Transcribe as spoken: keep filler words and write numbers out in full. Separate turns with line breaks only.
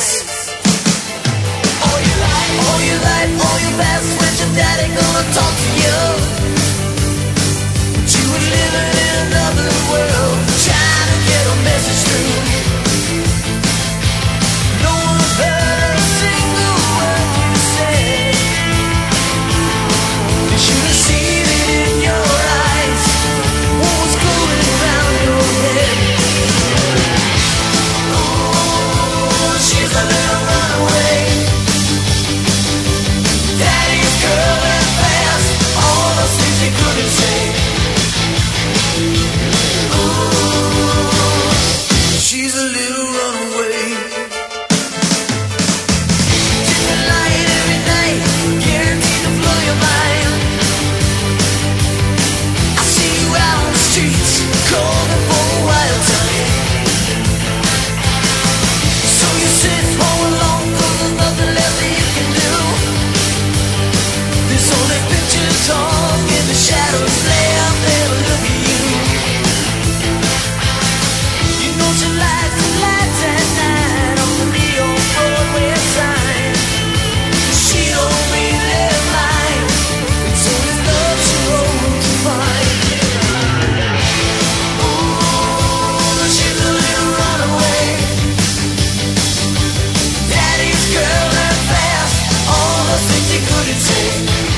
eyes. All your life, all your life, all your past, when your daddy gonna talk to you? But you were living in another world, trying to get a message through. No one heard a single word you said. You should have seen it in your eyes, what was going around your head. Oh, she's a little runaway. Daddy's girl and fast, all the things he couldn't say. Ooh, she's a little runaway. Different light every night, guaranteed to blow your mind. I see you out on the streets, calling for a wild time. So you sit home alone, 'cause there's nothing left that you can do. There's only pictures hung in the shadows left there to look at you. You know she lights the lights at night on the neon Broadway sign. She don't read their mind, it's only love she wants to find. Ooh, she's a little runaway. Daddy's girl and fast, all the things he couldn't say.